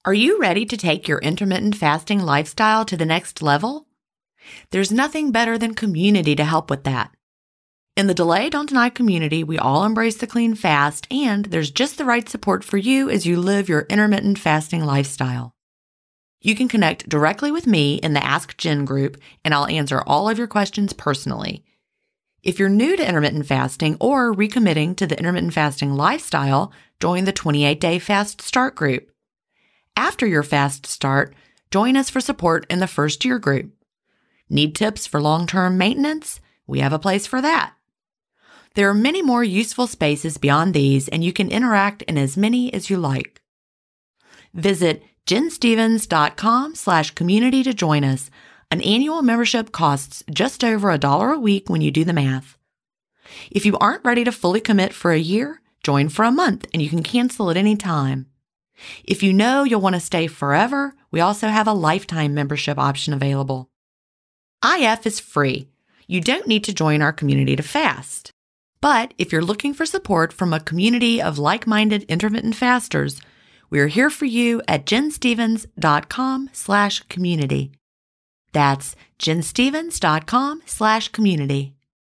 Are you ready to take your intermittent fasting lifestyle to the next level? There's nothing better than community to help with that. In the Delay Don't Deny community, we all embrace the clean fast, and there's just the right support for you as you live your intermittent fasting lifestyle. You can connect directly with me in the Ask Jen group, and I'll answer all of your questions personally. If you're new to intermittent fasting or recommitting to the intermittent fasting lifestyle, join the 28-Day Fast Start group. After your fast start, join us for support in the First Year group. Need tips for long-term maintenance? We have a place for that. There are many more useful spaces beyond these, and you can interact in as many as you like. Visit jenstevens.com/community to join us. An annual membership costs just over $1 a week when you do the math. If you aren't ready to fully commit for a year, join for a month and you can cancel at any time. If you know you'll want to stay forever, we also have a lifetime membership option available. IF is free. You don't need to join our community to fast. But if you're looking for support from a community of like-minded intermittent fasters, we're here for you at jenstevens.com/community. That's jenstevens.com/community.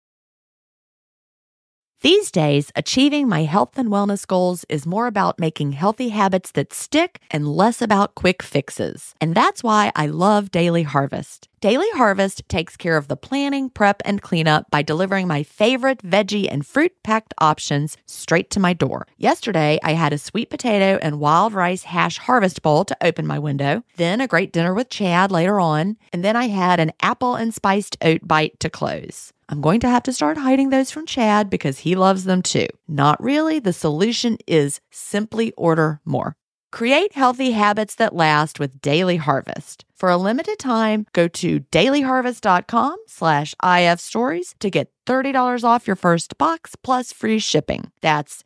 These days, achieving my health and wellness goals is more about making healthy habits that stick and less about quick fixes. And that's why I love Daily Harvest. Daily Harvest takes care of the planning, prep, and cleanup by delivering my favorite veggie and fruit-packed options straight to my door. Yesterday, I had a sweet potato and wild rice hash harvest bowl to open my window, then a great dinner with Chad later on, and then I had an apple and spiced oat bite to close. I'm going to have to start hiding those from Chad because he loves them too. Not really. The solution is simply order more. Create healthy habits that last with Daily Harvest. For a limited time, go to dailyharvest.com/ifstories to get $30 off your first box plus free shipping. That's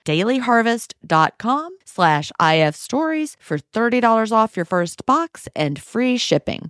dailyharvest.com/ifstories for $30 off your first box and free shipping.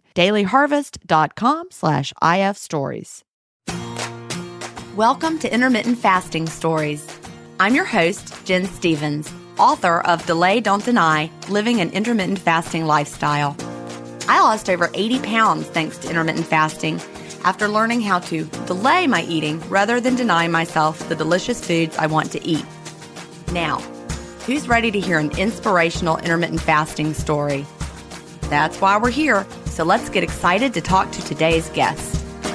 dailyharvest.com/ifstories. Welcome to Intermittent Fasting Stories. I'm your host, Jen Stevens, author of Delay Don't Deny, Living an Intermittent Fasting Lifestyle. I lost over 80 pounds thanks to intermittent fasting after learning how to delay my eating rather than deny myself the delicious foods I want to eat. Now, who's ready to hear an inspirational intermittent fasting story? That's why we're here, so let's get excited to talk to today's guest.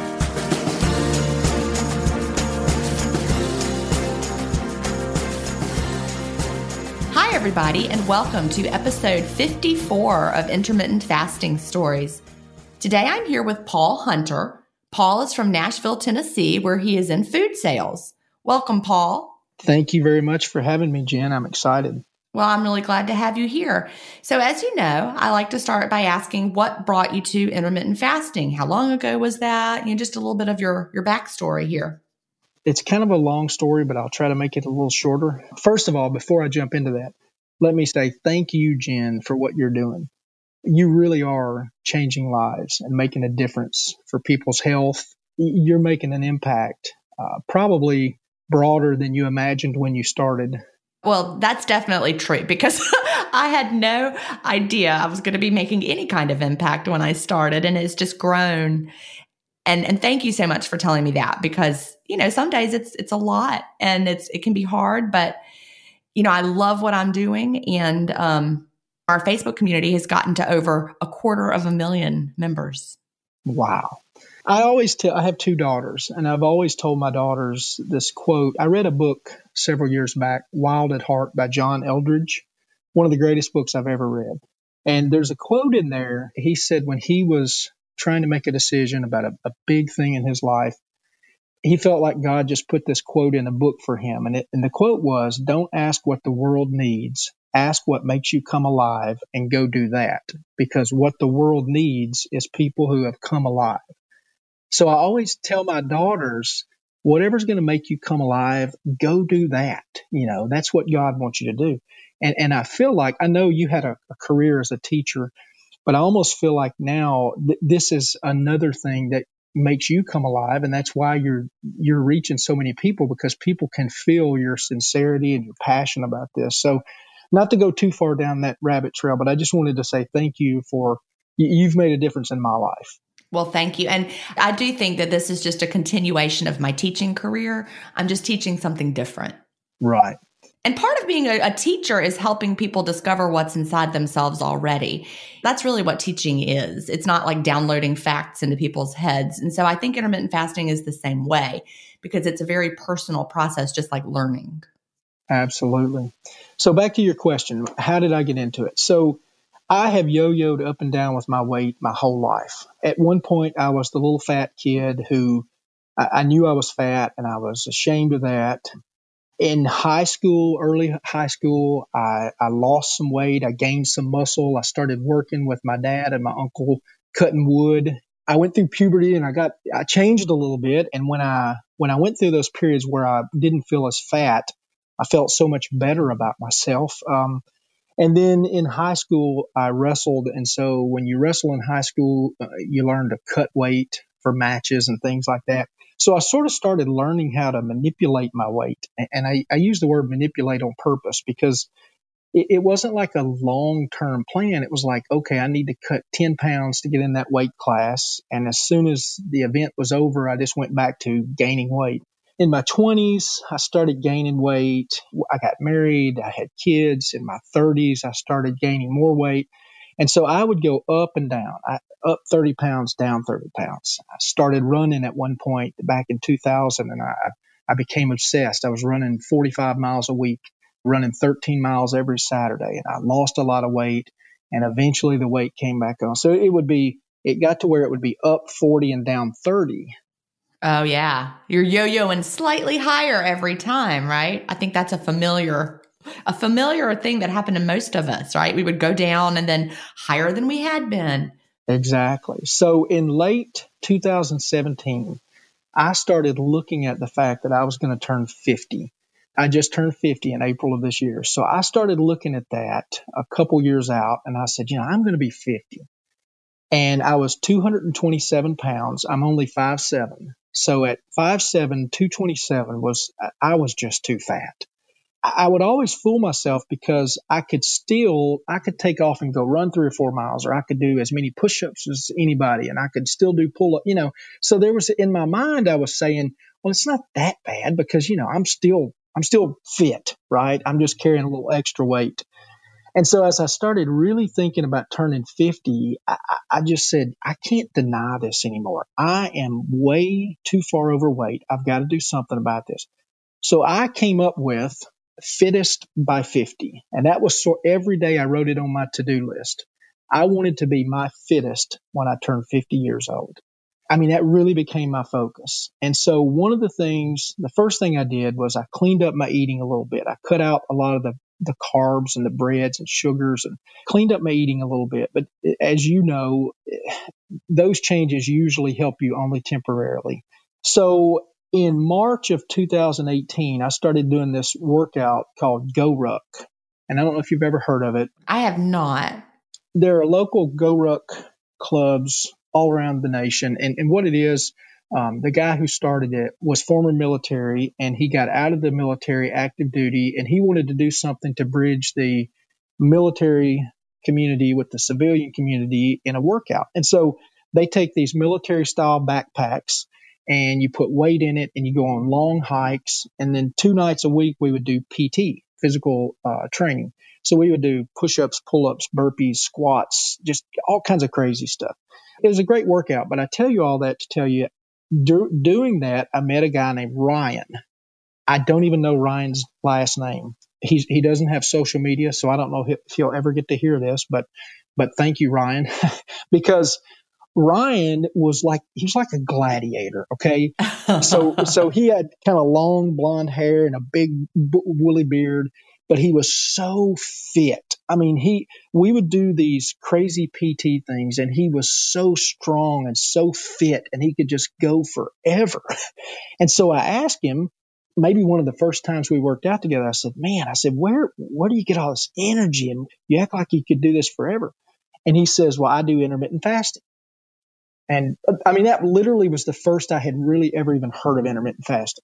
Hi, everybody, and welcome to episode 54 of Intermittent Fasting Stories. Today, I'm here with Paul Hunter. Paul is from Nashville, Tennessee, where he is in food sales. Welcome, Paul. Thank you very much for having me, Jen. I'm excited. Well, I'm really glad to have you here. So as you know, I like to start by asking what brought you to intermittent fasting? How long ago was that? Just a little bit of your backstory here. It's kind of a long story, but I'll try to make it a little shorter. First of all, before I jump into that, let me say thank you, Jen, for what you're doing. You really are changing lives and making a difference for people's health. You're making an impact, probably broader than you imagined when you started. Well, that's definitely true because I had no idea I was going to be making any kind of impact when I started, and it's just grown. And thank you so much for telling me that because, some days it's a lot and it can be hard, but, I love what I'm doing. And our Facebook community has gotten to over 250,000 members. Wow. I have two daughters, and I've always told my daughters this quote. I read a book several years back, Wild at Heart by John Eldredge, one of the greatest books I've ever read. And there's a quote in there. He said when he was trying to make a decision about a big thing in his life, he felt like God just put this quote in a book for him. And the quote was, don't ask what the world needs. Ask what makes you come alive and go do that. Because what the world needs is people who have come alive. So I always tell my daughters, whatever's going to make you come alive, go do that. That's what God wants you to do. And I feel like, I know you had a career as a teacher, but I almost feel like now this is another thing that makes you come alive. And that's why you're reaching so many people, because people can feel your sincerity and your passion about this. So not to go too far down that rabbit trail, but I just wanted to say thank you for, you've made a difference in my life. Well, thank you. And I do think that this is just a continuation of my teaching career. I'm just teaching something different. Right. And part of being a teacher is helping people discover what's inside themselves already. That's really what teaching is. It's not like downloading facts into people's heads. And so I think intermittent fasting is the same way because it's a very personal process, just like learning. Absolutely. So back to your question, how did I get into it? So I have yo-yoed up and down with my weight my whole life. At one point, I was the little fat kid who I knew I was fat and I was ashamed of that. In high school, early high school, I lost some weight. I gained some muscle. I started working with my dad and my uncle cutting wood. I went through puberty and I changed a little bit. And when I went through those periods where I didn't feel as fat, I felt so much better about myself. And then in high school, I wrestled. And so when you wrestle in high school, you learn to cut weight for matches and things like that. So I sort of started learning how to manipulate my weight. And I use the word manipulate on purpose because it wasn't like a long-term plan. It was like, okay, I need to cut 10 pounds to get in that weight class. And as soon as the event was over, I just went back to gaining weight. In my 20s, I started gaining weight. I got married. I had kids. In my 30s, I started gaining more weight. And so I would go up and down, up 30 pounds, down 30 pounds. I started running at one point back in 2000, and I became obsessed. I was running 45 miles a week, running 13 miles every Saturday, and I lost a lot of weight, and eventually the weight came back on. So it got to where it would be up 40 and down 30. Oh, yeah. You're yo-yoing slightly higher every time, right? I think that's a familiar thing that happened to most of us, right? We would go down and then higher than we had been. Exactly. So in late 2017, I started looking at the fact that I was going to turn 50. I just turned 50 in April of this year. So I started looking at that a couple years out, and I said, I'm going to be 50. And I was 227 pounds. I'm only 5'7". So at 5'7", 227 I was just too fat. I would always fool myself because I could take off and go run 3 or 4 miles, or I could do as many push-ups as anybody, and I could still do pull-up, So there was, in my mind, I was saying, well, it's not that bad because, I'm still fit, right? I'm just carrying a little extra weight. And so as I started really thinking about turning 50, I just said, I can't deny this anymore. I am way too far overweight. I've got to do something about this. So I came up with Fittest by 50. And that was every day I wrote it on my to-do list. I wanted to be my fittest when I turned 50 years old. I mean, that really became my focus. And so the first thing I did was I cleaned up my eating a little bit. I cut out a lot of the carbs and the breads and sugars and cleaned up my eating a little bit. But as you know, those changes usually help you only temporarily. So in March of 2018, I started doing this workout called GoRuck. And I don't know if you've ever heard of it. I have not. There are local GoRuck clubs all around the nation. And what it is, the guy who started it was former military, and he got out of the military, active duty, and he wanted to do something to bridge the military community with the civilian community in a workout. And so they take these military-style backpacks, and you put weight in it, and you go on long hikes. And then 2 nights a week, we would do PT, physical training. So we would do push-ups, pull-ups, burpees, squats, just all kinds of crazy stuff. It was a great workout, but I tell you all that to tell you, doing that, I met a guy named Ryan. I don't even know Ryan's last name. He doesn't have social media, so I don't know if he'll ever get to hear this, but thank you, Ryan, because Ryan was like a gladiator. Okay. So he had kind of long blonde hair and a big woolly beard, but he was so fit. I mean, we would do these crazy PT things, and he was so strong and so fit, and he could just go forever. And so I asked him, maybe one of the first times we worked out together, I said, where do you get all this energy? And you act like you could do this forever. And he says, well, I do intermittent fasting. And I mean, that literally was the first I had really ever even heard of intermittent fasting.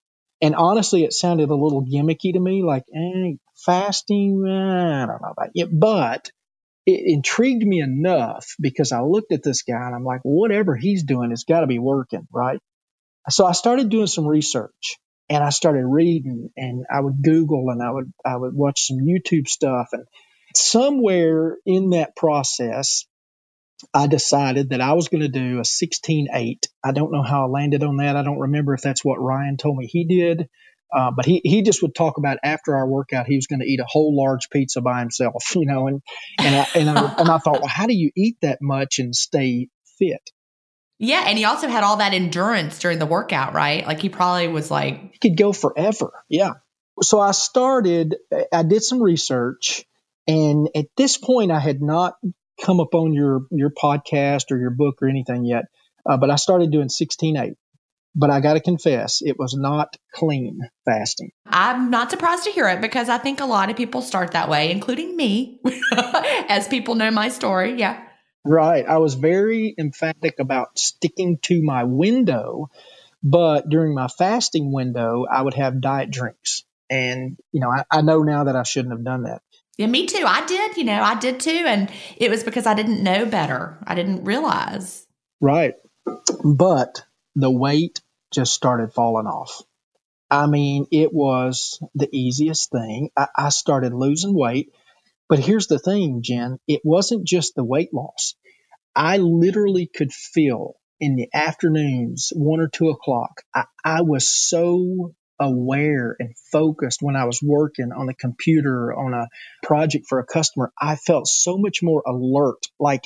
And honestly, it sounded a little gimmicky to me, like, fasting, I don't know about it. But it intrigued me enough because I looked at this guy and I'm like, whatever he's doing, it's got to be working, right? So I started doing some research and I started reading, and I would Google, and I would watch some YouTube stuff. And somewhere in that process, I decided that I was going to do a 16-8. I don't know how I landed on that. I don't remember if that's what Ryan told me he did. But he just would talk about after our workout, he was going to eat a whole large pizza by himself, and I thought, well, how do you eat that much and stay fit? Yeah. And he also had all that endurance during the workout, right? Like he probably was like, he could go forever. Yeah. So I did some research, and at this point I had not come up on your podcast or your book or anything yet. But I started doing 16-8. But I got to confess, it was not clean fasting. I'm not surprised to hear it, because I think a lot of people start that way, including me, as people know my story. Yeah. Right. I was very emphatic about sticking to my window, but during my fasting window, I would have diet drinks. And, I know now that I shouldn't have done that. Yeah, me too. I did too. And it was because I didn't know better. I didn't realize. Right. But the weight just started falling off. I mean, it was the easiest thing. I started losing weight. But here's the thing, Jen, it wasn't just the weight loss. I literally could feel in the afternoons, 1 or 2 o'clock, I was so aware and focused when I was working on the computer on a project for a customer. I felt so much more alert. Like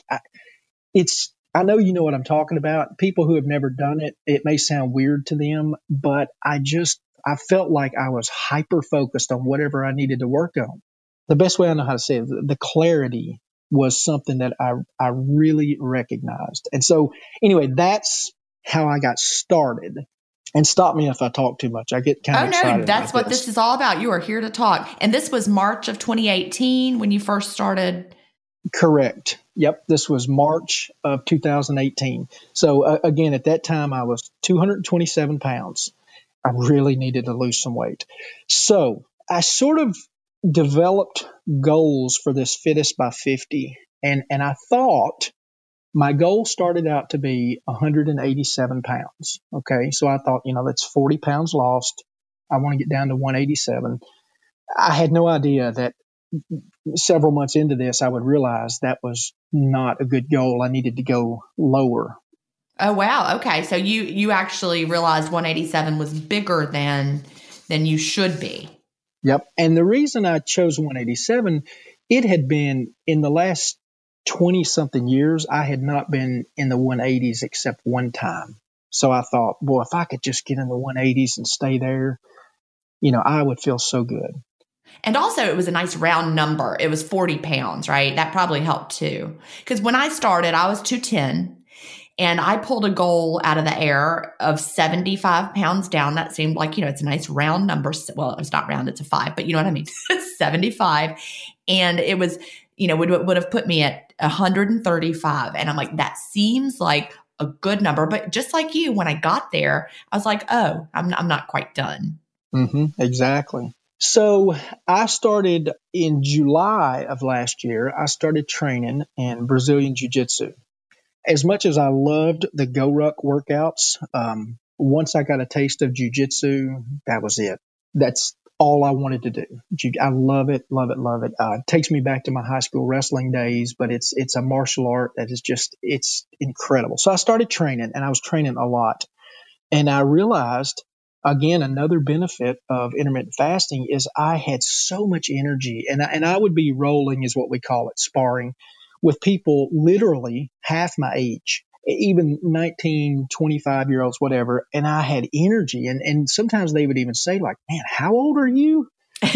I know you know what I'm talking about. People who have never done it, it may sound weird to them, but I felt like I was hyper focused on whatever I needed to work on. The best way I know how to say it, the clarity was something that I really recognized. And so anyway, that's how I got started. And stop me if I talk too much. I get kind of excited. Oh, no, that's what this is all about. You are here to talk. And this was March of 2018 when you first started. Correct. Yep. This was March of 2018. So again, at that time, I was 227 pounds. I really needed to lose some weight. So I sort of developed goals for this Fittest by 50. And I thought my goal started out to be 187 pounds. Okay. So I thought, that's 40 pounds lost. I want to get down to 187. I had no idea that several months into this, I would realize that was not a good goal. I needed to go lower. Oh, wow. Okay. So you actually realized 187 was bigger than you should be. Yep. And the reason I chose 187, it had been in the last 20 something years, I had not been in the 180s except one time. So I thought, boy, if I could just get in the 180s and stay there, I would feel so good. And also it was a nice round number. It was 40 pounds, right? That probably helped too. Because when I started, I was 210. And I pulled a goal out of the air of 75 pounds down. That seemed like, it's a nice round number. Well, it's not round, it's a 5, but you know what I mean? 75. And it was, would have put me at 135. And I'm like, that seems like a good number. But just like you, when I got there, I was like, oh, I'm not quite done. Mm-hmm, exactly. So I started in July of last year, I started training in Brazilian Jiu-Jitsu. As much as I loved the GoRuck workouts, once I got a taste of jiu-jitsu, that was it. That's all I wanted to do. I love it, love it, love it. It takes me back to my high school wrestling days, but it's a martial art that is it's incredible. So I started training, and I was training a lot. And I realized, again, another benefit of intermittent fasting is I had so much energy, and I would be rolling, is what we call it, sparring, with people literally half my age, even 19, 25-year-olds, whatever. And I had energy. And sometimes they would even say, like, man, how old are you?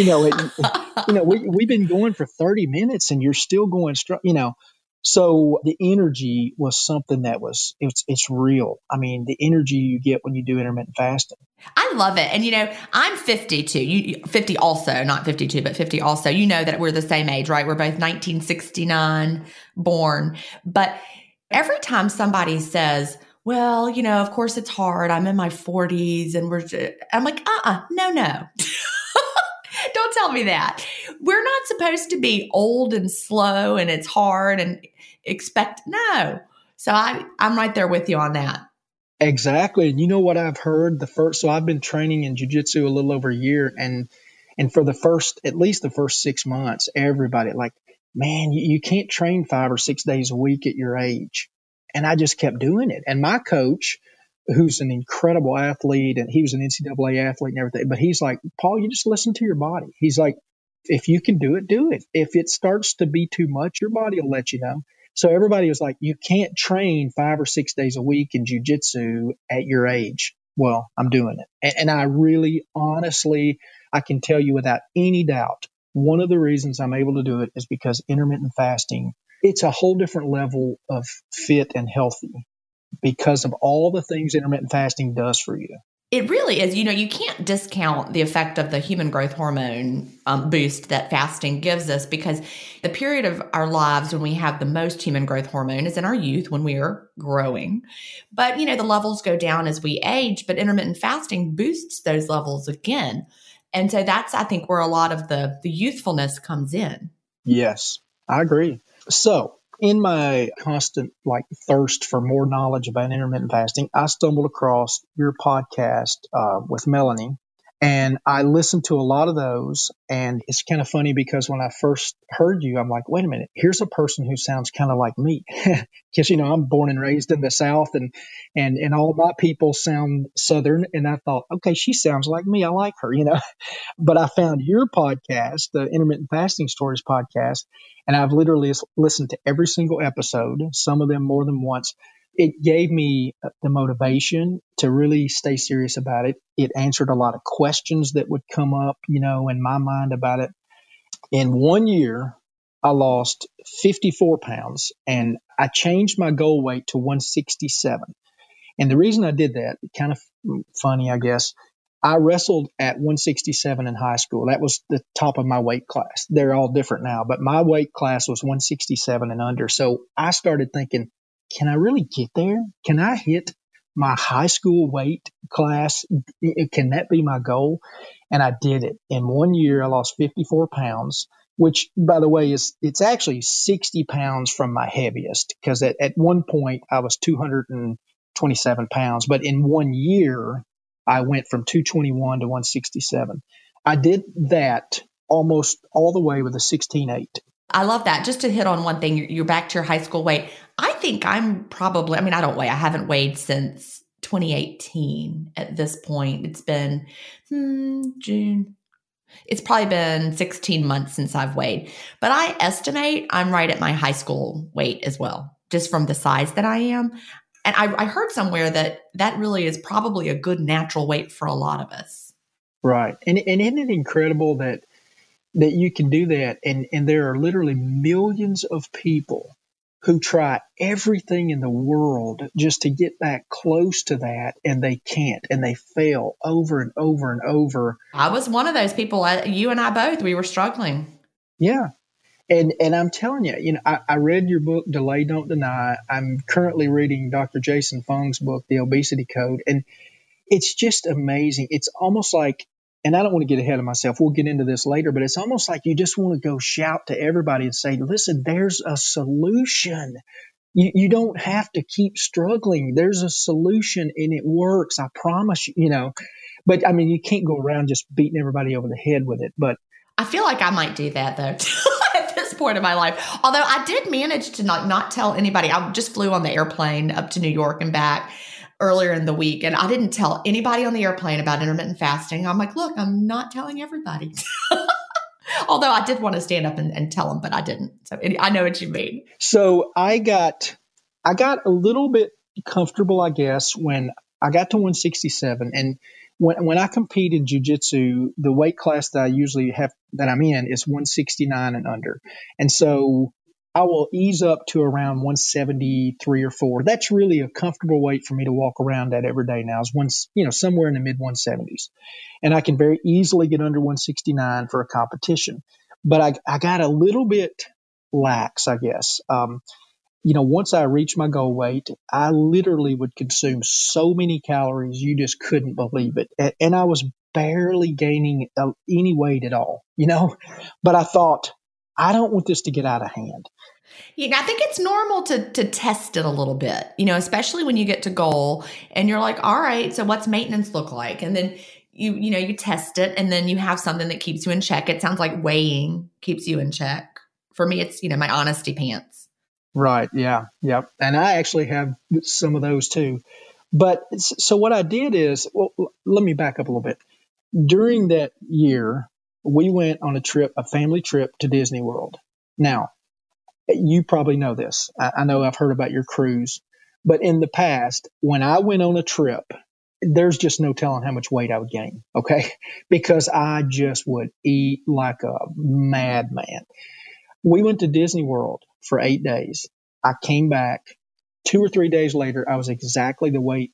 We've been going for 30 minutes and you're still going strong, So the energy was something that it's real. I mean, the energy you get when you do intermittent fasting. I love it. And, I'm 52. 50 also, not 52, but 50 also. You know that we're the same age, right? We're both 1969 born. But every time somebody says, well, of course it's hard. I'm in my 40s and I'm like, no. Don't tell me that. We're not supposed to be old and slow and it's hard and no. So I'm right there with you on that. Exactly. And you know what I've heard so I've been training in jiu-jitsu a little over a year, and for at least the first 6 months, everybody like, man, you can't train 5 or 6 days a week at your age. And I just kept doing it. And my coach, who's an incredible athlete, and he was an NCAA athlete and everything, but he's like, Paul, you just listen to your body. He's like, if you can do it, do it. If it starts to be too much, your body will let you know. So everybody was like, you can't train 5 or 6 days a week in jiu-jitsu at your age. Well, I'm doing it. And I really, honestly, I can tell you without any doubt, one of the reasons I'm able to do it is because intermittent fasting, it's a whole different level of fit and healthy because of all the things intermittent fasting does for you. It really is. You can't discount the effect of the human growth hormone boost that fasting gives us, because the period of our lives when we have the most human growth hormone is in our youth when we are growing. But, the levels go down as we age, but intermittent fasting boosts those levels again. And so that's, I think, where a lot of the youthfulness comes in. Yes, I agree. So in my constant thirst for more knowledge about intermittent fasting, I stumbled across your podcast with Melanie, and I listened to a lot of those. And it's kind of funny because when I first heard you, I'm like, wait a minute, here's a person who sounds kind of like me. Because, I'm born and raised in the South, and all of my people sound Southern. And I thought, okay, she sounds like me. I like her, But I found your podcast, the Intermittent Fasting Stories podcast, and I've literally listened to every single episode, some of them more than once. It gave me the motivation to really stay serious about it. It answered a lot of questions that would come up, in my mind about it. In 1 year, I lost 54 pounds, and I changed my goal weight to 167. And the reason I did that, kind of funny, I guess, I wrestled at 167 in high school. That was the top of my weight class. They're all different now, but my weight class was 167 and under. So I started thinking, can I really get there? Can I hit my high school weight class? Can that be my goal? And I did it. In 1 year, I lost 54 pounds, which, by the way, it's actually 60 pounds from my heaviest, because at one point I was 227 pounds. But in 1 year, I went from 221 to 167. I did that almost all the way with a 16.8. I love that. Just to hit on one thing, you're back to your high school weight. I think I'm probably, I don't weigh. I haven't weighed since 2018 at this point. It's been June. It's probably been 16 months since I've weighed. But I estimate I'm right at my high school weight as well, just from the size that I am. And I heard somewhere that really is probably a good natural weight for a lot of us. Right. And isn't it incredible that you can do that? And there are literally millions of people who try everything in the world just to get back close to that, and they can't, and they fail over and over and over. I was one of those people. You and I both, we were struggling. Yeah. And I'm telling you, I read your book, Delay, Don't Deny. I'm currently reading Dr. Jason Fung's book, The Obesity Code. And it's just amazing. It's almost like, and I don't want to get ahead of myself, we'll get into this later, but it's almost like you just want to go shout to everybody and say, listen, there's a solution. You don't have to keep struggling. There's a solution and it works. I promise you, But you can't go around just beating everybody over the head with it. But I feel like I might do that though. At this point in my life. Although I did manage to not tell anybody. I just flew on the airplane up to New York and back earlier in the week, and I didn't tell anybody on the airplane about intermittent fasting. I'm like, look, I'm not telling everybody. Although I did want to stand up and tell them, but I didn't. So I know what you mean. So I got a little bit comfortable, I guess, when I got to 167. And when I compete in jiu-jitsu, the weight class that I usually have that I'm in is 169 and under. And so I will ease up to around 173 or 4. That's really a comfortable weight for me to walk around at every day now, is somewhere in the mid 170s. And I can very easily get under 169 for a competition. But I got a little bit lax, I guess. once I reached my goal weight, I literally would consume so many calories you just couldn't believe it. And I was barely gaining any weight at all, but I thought, I don't want this to get out of hand. I think it's normal to test it a little bit, especially when you get to goal and you're like, all right, so what's maintenance look like? And then you test it and then you have something that keeps you in check. It sounds like weighing keeps you in check. For me, it's, my honesty pants. Right. Yeah. Yep. And I actually have some of those too. But so what I did is, let me back up a little bit. During that year, we went on a family trip to Disney World. Now, you probably know this. I know I've heard about your cruise, but in the past, when I went on a trip, there's just no telling how much weight I would gain. Okay. Because I just would eat like a madman. We went to Disney World for 8 days. I came back 2 or 3 days later. I was exactly the weight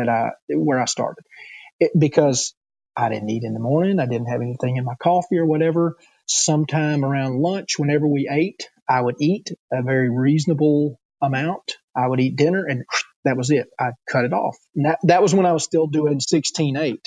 where I started because I didn't eat in the morning. I didn't have anything in my coffee or whatever. Sometime around lunch, whenever we ate, I would eat a very reasonable amount. I would eat dinner and that was it. I cut it off. And that was when I was still doing 16-8.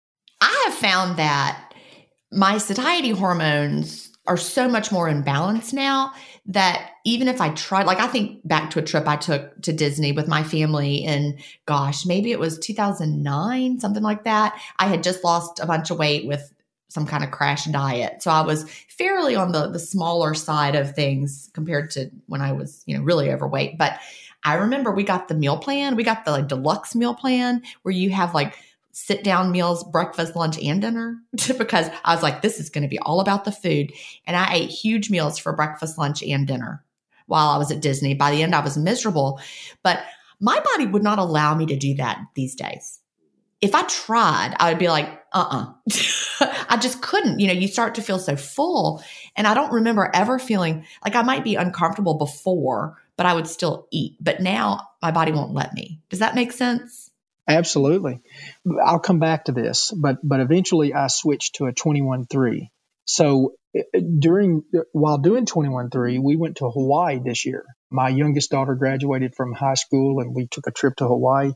I have found that my satiety hormones are so much more in balance now that even if I tried, like I think back to a trip I took to Disney with my family in, maybe it was 2009, something like that. I had just lost a bunch of weight with some kind of crash diet. So I was fairly on the smaller side of things compared to when I was, really overweight. But I remember we got the meal plan. We got the deluxe meal plan where you have sit down meals, breakfast, lunch, and dinner, because I was like, this is going to be all about the food. And I ate huge meals for breakfast, lunch, and dinner while I was at Disney. By the end, I was miserable, but my body would not allow me to do that these days. If I tried, I would be like, I just couldn't. You start to feel so full. And I don't remember ever feeling like I might be uncomfortable before, but I would still eat. But now my body won't let me. Does that make sense? Absolutely. I'll come back to this, but eventually I switched to a 21-3. So while doing 21-3, we went to Hawaii this year. My youngest daughter graduated from high school and we took a trip to Hawaii.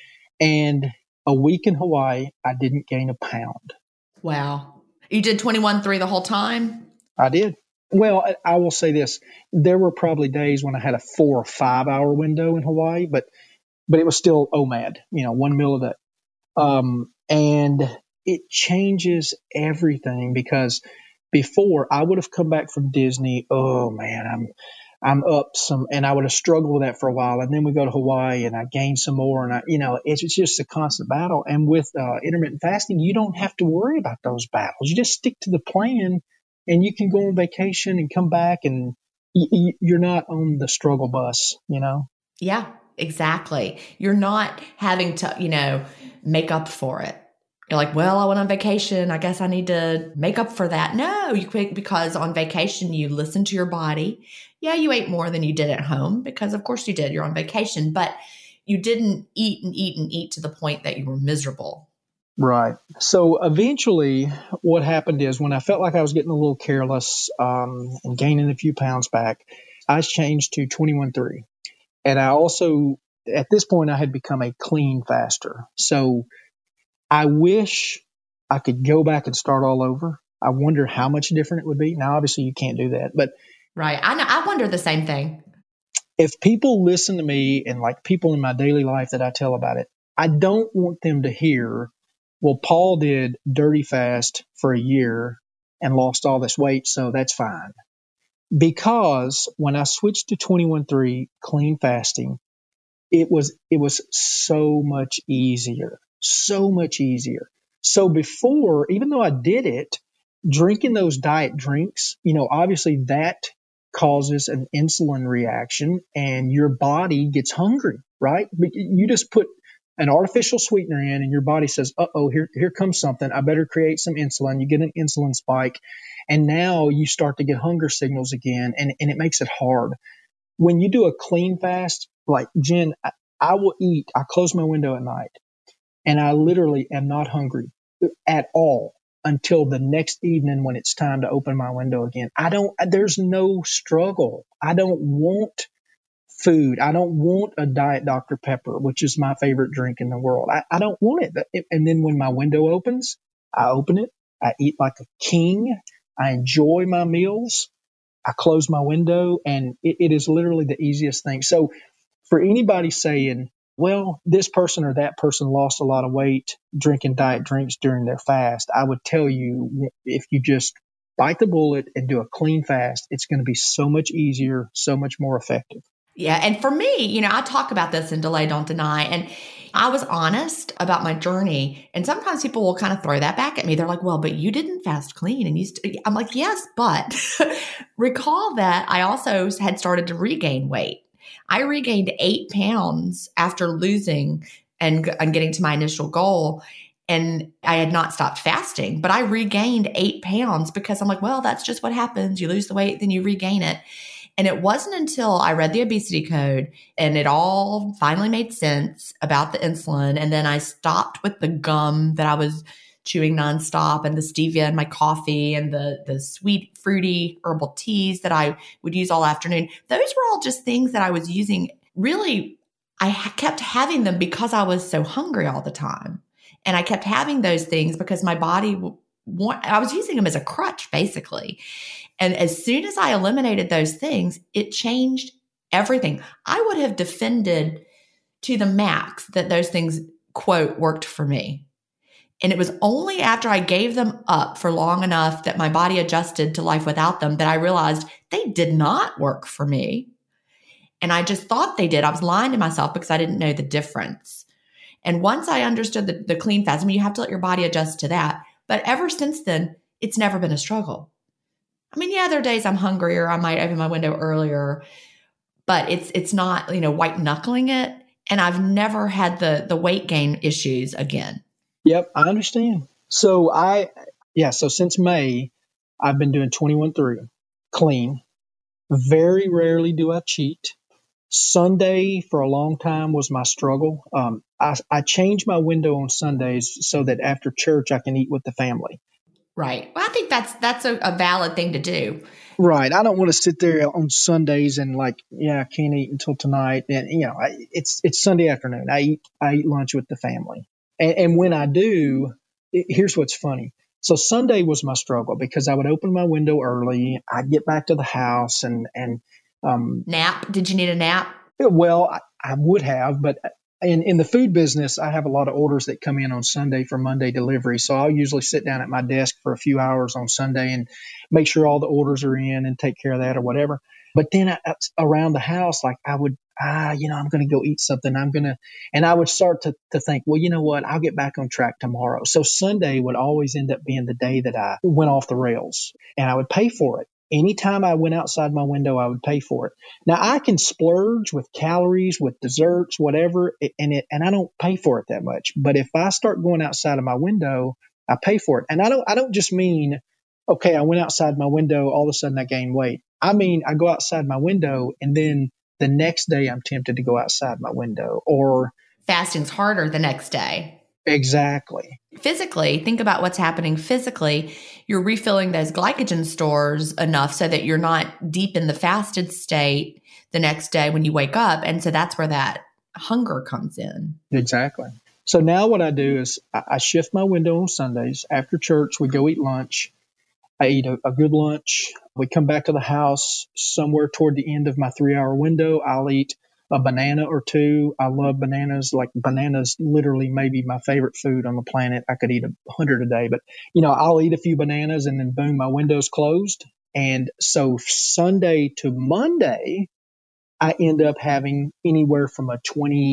And a week in Hawaii, I didn't gain a pound. Wow. You did 21-3 the whole time? I did. Well, I will say this. There were probably days when I had a 4 or 5 hour window in Hawaii, but it was still OMAD, 1 meal a day. And it changes everything because before I would have come back from Disney. Oh man, I'm up some, and I would have struggled with that for a while. And then we go to Hawaii and I gain some more, and it's just a constant battle. And with intermittent fasting, you don't have to worry about those battles. You just stick to the plan and you can go on vacation and come back and you're not on the struggle bus, Yeah, exactly. You're not having to, make up for it. You're like, well, I went on vacation. I guess I need to make up for that. No, because on vacation, you listen to your body. Yeah, you ate more than you did at home because of course you did. You're on vacation, but you didn't eat and eat and eat to the point that you were miserable. Right. So eventually what happened is when I felt like I was getting a little careless and gaining a few pounds back, I changed to 21-3. And I also, at this point, I had become a clean faster. So I wish I could go back and start all over. I wonder how much different it would be. Now, obviously, you can't do that. But right. I wonder the same thing. If people listen to me and like people in my daily life that I tell about it, I don't want them to hear, well, Paul did dirty fast for a year and lost all this weight, so that's fine. Because when I switched to 21-3 clean fasting, it was so much easier. So much easier. So before, even though I did it, drinking those diet drinks, obviously that causes an insulin reaction and your body gets hungry, right? You just put an artificial sweetener in and your body says, uh-oh, here comes something. I better create some insulin. You get an insulin spike. And now you start to get hunger signals again, and it makes it hard. When you do a clean fast, like Jen, I will eat. I close my window at night, and I literally am not hungry at all until the next evening when it's time to open my window again. There's no struggle. I don't want food. I don't want a Diet Dr. Pepper, which is my favorite drink in the world. I don't want it. And then when my window opens, I open it. I eat like a king. I enjoy my meals. I close my window, and it is literally the easiest thing. So for anybody saying, well, this person or that person lost a lot of weight drinking diet drinks during their fast, I would tell you, if you just bite the bullet and do a clean fast, it's going to be so much easier, so much more effective. Yeah. And for me, I talk about this in Delay Don't Deny. And I was honest about my journey. And sometimes people will kind of throw that back at me. They're like, well, but you didn't fast clean. And I'm like, yes, but recall that I also had started to regain weight. I regained 8 pounds after losing and getting to my initial goal. And I had not stopped fasting, but I regained 8 pounds because I'm like, well, that's just what happens. You lose the weight, then you regain it. And it wasn't until I read the obesity code and it all finally made sense about the insulin. And then I stopped with the gum that I was chewing nonstop and the stevia in my coffee and the sweet, fruity herbal teas that I would use all afternoon. Those were all just things that I was using. Really, I kept having them because I was so hungry all the time. And I kept having those things because my body, I was using them as a crutch, basically. And as soon as I eliminated those things, it changed everything. I would have defended to the max that those things, quote, worked for me. And it was only after I gave them up for long enough that my body adjusted to life without them that I realized they did not work for me. And I just thought they did. I was lying to myself because I didn't know the difference. And once I understood the clean fast, you have to let your body adjust to that. But ever since then, it's never been a struggle. There are days I'm hungrier. I might open my window earlier, but it's not, white knuckling it. And I've never had the weight gain issues again. Yep, I understand. So so since May, I've been doing 21-3 clean. Very rarely do I cheat. Sunday for a long time was my struggle. I changed my window on Sundays so that after church I can eat with the family. Right. Well, I think that's a valid thing to do. Right. I don't want to sit there on Sundays and I can't eat until tonight. And it's Sunday afternoon. I eat lunch with the family, and when I do, here's what's funny. So Sunday was my struggle because I would open my window early. I'd get back to the house and nap. Did you need a nap? Well, I would have, but in the food business, I have a lot of orders that come in on Sunday for Monday delivery. So I'll usually sit down at my desk for a few hours on Sunday and make sure all the orders are in and take care of that or whatever. But then around the house, I would, I'm going to go eat something. And I would start to think, well, you know what? I'll get back on track tomorrow. So Sunday would always end up being the day that I went off the rails, and I would pay for it. Anytime I went outside my window, I would pay for it. Now I can splurge with calories, with desserts, whatever, and I don't pay for it that much. But if I start going outside of my window, I pay for it. And I don't just mean, okay, I went outside my window, all of a sudden I gained weight. I mean, I go outside my window and then the next day I'm tempted to go outside my window, or fasting's harder the next day. Exactly. Physically, think about what's happening physically. You're refilling those glycogen stores enough so that you're not deep in the fasted state the next day when you wake up. And so that's where that hunger comes in. Exactly. So now what I do is I shift my window on Sundays. After church, we go eat lunch. I eat a good lunch. We come back to the house somewhere toward the end of my 3-hour window. I'll eat a banana or two. I love bananas. Bananas literally maybe my favorite food on the planet. I could eat 100 a day, but I'll eat a few bananas and then boom, my window's closed. And so Sunday to Monday, I end up having anywhere from a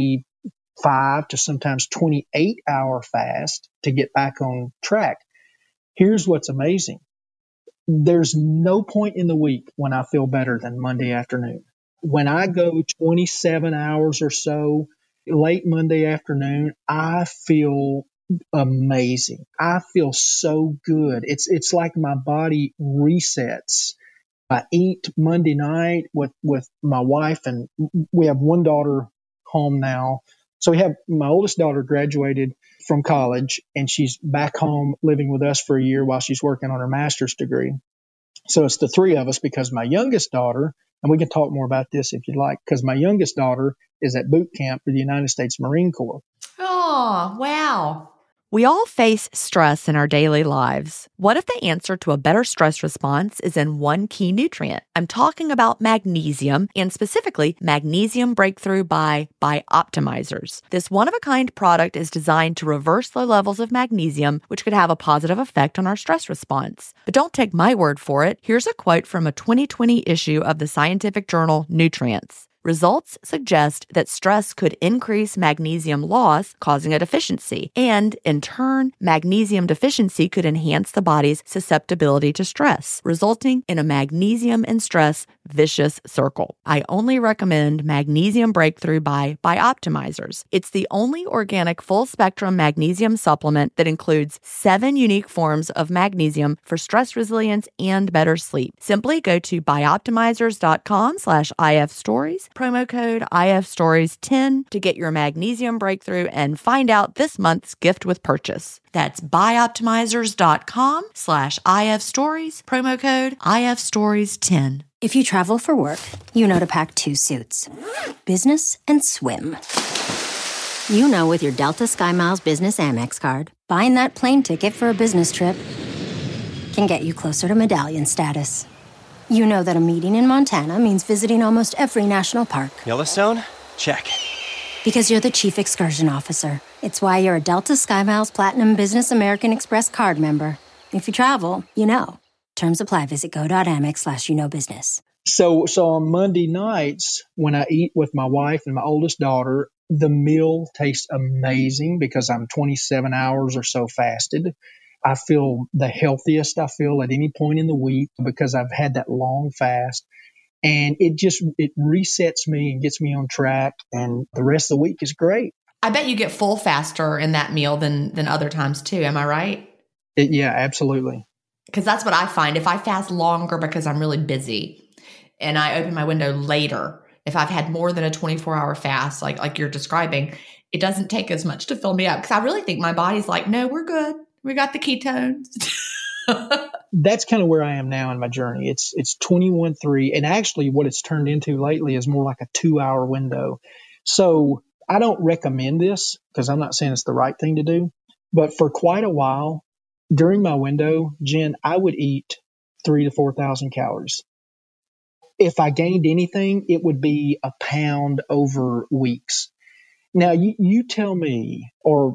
25 to sometimes 28-hour fast to get back on track. Here's what's amazing. There's no point in the week when I feel better than Monday afternoon. When I go 27 hours or so late Monday afternoon, I feel amazing. I feel so good. It's like my body resets. I eat Monday night with my wife, and we have one daughter home now. So my oldest daughter graduated from college, and she's back home living with us for a year while she's working on her master's degree. So it's the three of us because my youngest daughter And we can talk more about this if you'd like, because my youngest daughter is at boot camp for the United States Marine Corps. Oh, wow. We all face stress in our daily lives. What if the answer to a better stress response is in one key nutrient? I'm talking about magnesium, and specifically Magnesium Breakthrough by Bioptimizers. This one-of-a-kind product is designed to reverse low levels of magnesium, which could have a positive effect on our stress response. But don't take my word for it. Here's a quote from a 2020 issue of the scientific journal Nutrients. Results suggest that stress could increase magnesium loss, causing a deficiency. And, in turn, magnesium deficiency could enhance the body's susceptibility to stress, resulting in a magnesium and stress vicious circle. I only recommend Magnesium Breakthrough by Bioptimizers. It's the only organic full-spectrum magnesium supplement that includes 7 unique forms of magnesium for stress resilience and better sleep. Simply go to bioptimizers.com/ifstories, promo code IFStories10 to get your Magnesium Breakthrough and find out this month's gift with purchase. That's bioptimizers.com/IFstories, promo code IFStories10. If you travel for work, you know to pack 2 suits. Business and swim. You know with your Delta SkyMiles Business Amex card, buying that plane ticket for a business trip can get you closer to medallion status. You know that a meeting in Montana means visiting almost every national park. Yellowstone? Check. Because you're the chief excursion officer. It's why you're a Delta SkyMiles Platinum Business American Express card member. If you travel, you know. Terms apply. Visit go.amex/business. So on Monday nights, when I eat with my wife and my oldest daughter, the meal tastes amazing because I'm 27 hours or so fasted. I feel the healthiest I feel at any point in the week because I've had that long fast. And it resets me and gets me on track. And the rest of the week is great. I bet you get full faster in that meal than other times too. Am I right? Yeah, absolutely. Because that's what I find. If I fast longer because I'm really busy and I open my window later, if I've had more than a 24-hour fast, like you're describing, it doesn't take as much to fill me up. Because I really think my body's like, no, we're good. We got the ketones. That's kind of where I am now in my journey. It's 21-3. And actually what it's turned into lately is more like a 2-hour window. So I don't recommend this because I'm not saying it's the right thing to do. But for quite a while, during my window, Jen, I would eat 3,000 to 4,000 calories. If I gained anything, it would be a pound over weeks. Now, you tell me,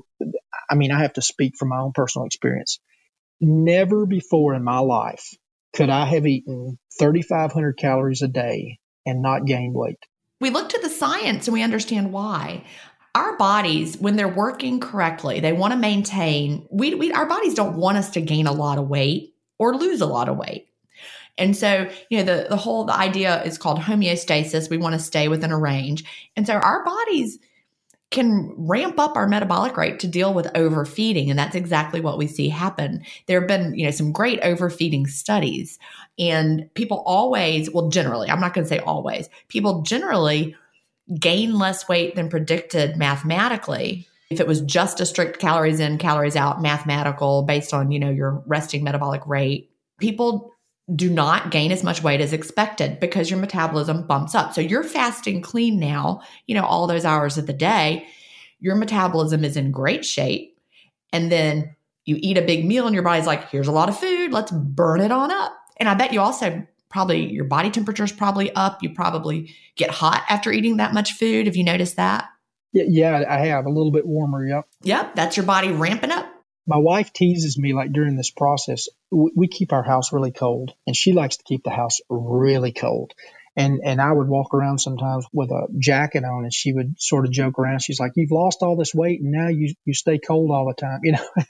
I have to speak from my own personal experience. Never before in my life could I have eaten 3,500 calories a day and not gained weight. We look to the science and we understand why. Our bodies, when they're working correctly, they want to maintain, our bodies don't want us to gain a lot of weight or lose a lot of weight. And so, the idea is called homeostasis. We want to stay within a range. And so our bodies can ramp up our metabolic rate to deal with overfeeding. And that's exactly what we see happen. There have been, some great overfeeding studies, and people generally, I'm not going to say always, people generally gain less weight than predicted mathematically. If it was just a strict calories in, calories out mathematical based on, your resting metabolic rate, people do not gain as much weight as expected because your metabolism bumps up. So you're fasting clean now, all those hours of the day, your metabolism is in great shape. And then you eat a big meal and your body's like, here's a lot of food, let's burn it on up. And I bet you also probably your body temperature is probably up. You probably get hot after eating that much food. Have you noticed that? Yeah, I have a little bit warmer. Yep. Yep. That's your body ramping up. My wife teases me like during this process, we keep our house really cold, and she likes to keep the house really cold. And I would walk around sometimes with a jacket on, and she would sort of joke around. She's like, you've lost all this weight and now you stay cold all the time,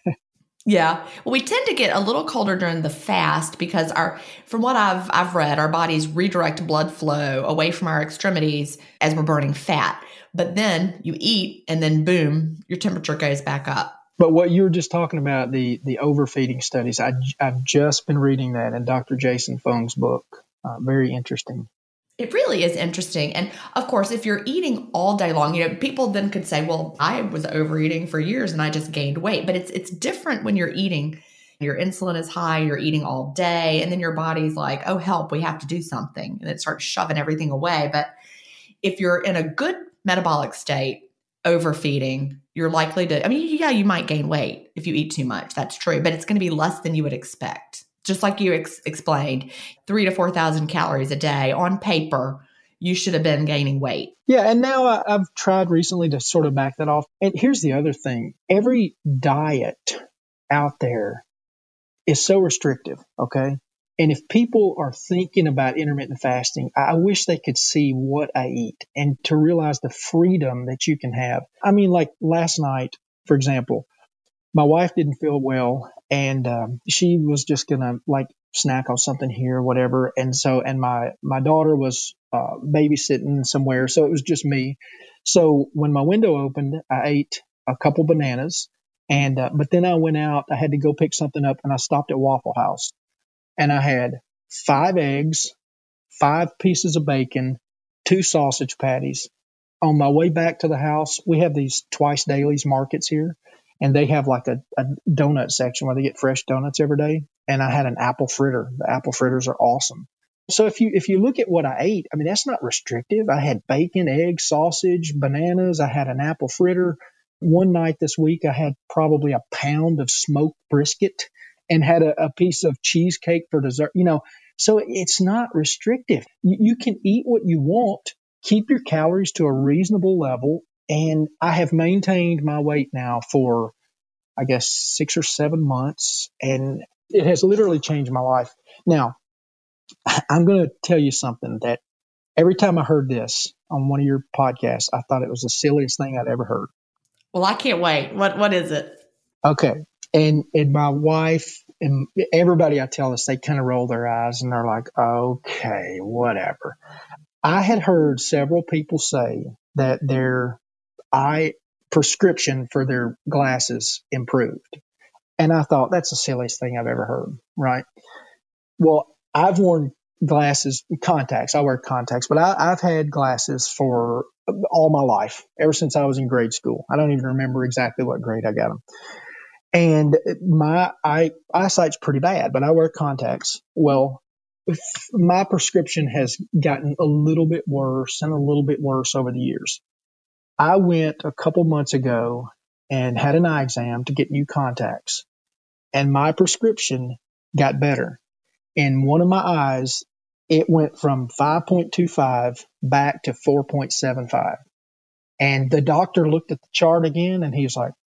Yeah. Well, we tend to get a little colder during the fast because from what I've read, our bodies redirect blood flow away from our extremities as we're burning fat. But then you eat and then boom, your temperature goes back up. But what you were just talking about, the overfeeding studies, I've just been reading that in Dr. Jason Fung's book. Very interesting. It really is interesting. And of course, if you're eating all day long, people then could say, well, I was overeating for years and I just gained weight. But it's different when you're eating, Your insulin is high, you're eating all day, and then your body's like, oh, help, we have to do something. And it starts shoving everything away. But if you're in a good metabolic state, overfeeding, you're likely to, yeah, you might gain weight if you eat too much. That's true. But it's going to be less than you would expect. Just like you explained, 3,000 to 4,000 calories a day on paper, you should have been gaining weight. Yeah. And now I've tried recently to sort of back that off. And here's the other thing. Every diet out there is so restrictive. Okay. And if people are thinking about intermittent fasting, I wish they could see what I eat and to realize the freedom that you can have. Like last night, for example, my wife didn't feel well and she was just going to like snack on something here, whatever. And my daughter was babysitting somewhere. So it was just me. So when my window opened, I ate a couple bananas but then I went out, I had to go pick something up and I stopped at Waffle House. And I had 5 eggs, 5 pieces of bacon, 2 sausage patties. On my way back to the house, we have these Twice Dailies markets here, and they have like a donut section where they get fresh donuts every day. And I had an apple fritter. The apple fritters are awesome. So if you look at what I ate, that's not restrictive. I had bacon, eggs, sausage, bananas. I had an apple fritter. One night this week, I had probably a pound of smoked brisket and had a piece of cheesecake for dessert, so it's not restrictive. You can eat what you want, keep your calories to a reasonable level. And I have maintained my weight now for, I guess, 6 or 7 months. And it has literally changed my life. Now, I'm going to tell you something that every time I heard this on one of your podcasts, I thought it was the silliest thing I'd ever heard. Well, I can't wait. What is it? Okay. And my wife and everybody I tell this, they kind of roll their eyes and they're like, okay, whatever. I had heard several people say that their eye prescription for their glasses improved. And I thought that's the silliest thing I've ever heard, right? Well, I've worn contacts. I wear contacts, but I've had glasses for all my life, ever since I was in grade school. I don't even remember exactly what grade I got them. And my eyesight's pretty bad, but I wear contacts. Well, my prescription has gotten a little bit worse and a little bit worse over the years. I went a couple months ago and had an eye exam to get new contacts, and my prescription got better. In one of my eyes, it went from 5.25 back to 4.75. And the doctor looked at the chart again and he was like,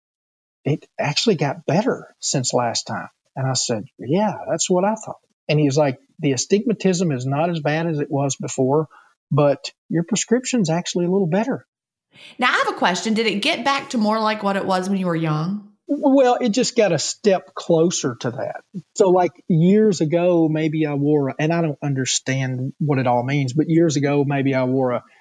it actually got better since last time. And I said, yeah, that's what I thought. And he was like, the astigmatism is not as bad as it was before, but your prescription's actually a little better. Now, I have a question. Did it get back to more like what it was when you were young? Well, it just got a step closer to that. So like years ago, maybe I wore, and I don't understand what it all means, but years ago, maybe I wore a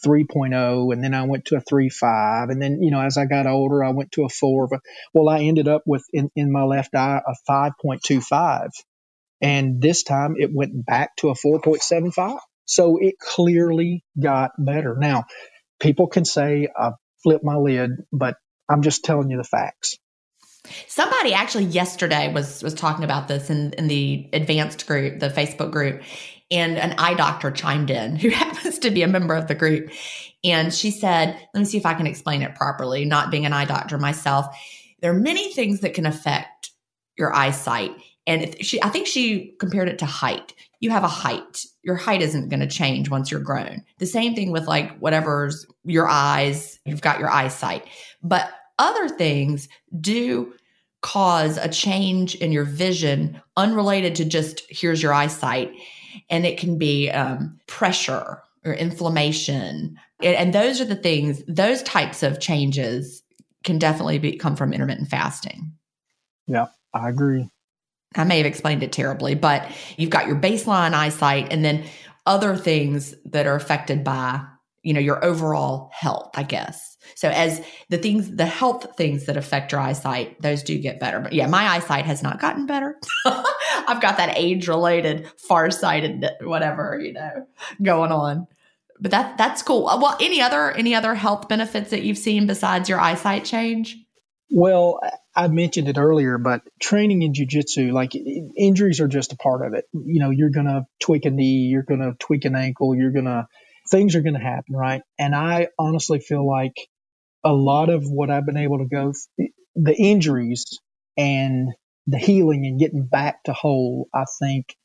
3.0 and then I went to a 3.5. And then, as I got older, I went to a 4. Well, I ended up with in my left eye, a 5.25. And this time it went back to a 4.75. So it clearly got better. Now, people can say I flipped my lid, but I'm just telling you the facts. Somebody actually yesterday was talking about this in the advanced group, the Facebook group, and an eye doctor chimed in who happens to be a member of the group. And she said, let me see if I can explain it properly, not being an eye doctor myself. There are many things that can affect your eyesight. And I think she compared it to height. You have a height. Your height isn't going to change once you're grown. The same thing with like whatever's your eyes, you've got your eyesight. But other things do cause a change in your vision unrelated to just here's your eyesight. And it can be pressure or inflammation. And those are the things, those types of changes can definitely come from intermittent fasting. Yeah, I agree. I may have explained it terribly, but you've got your baseline eyesight and then other things that are affected by, your overall health, I guess. So as the health things that affect your eyesight, those do get better. But yeah, my eyesight has not gotten better. I've got that age-related, farsighted, whatever, going on. But that's cool. Well, any other health benefits that you've seen besides your eyesight change? Well, I mentioned it earlier, but training in jiu-jitsu, like injuries are just a part of it. You're going to tweak a knee, you're going to tweak an ankle, things are going to happen, right? And I honestly feel like a lot of what I've been able to the injuries and the healing and getting back to whole, I think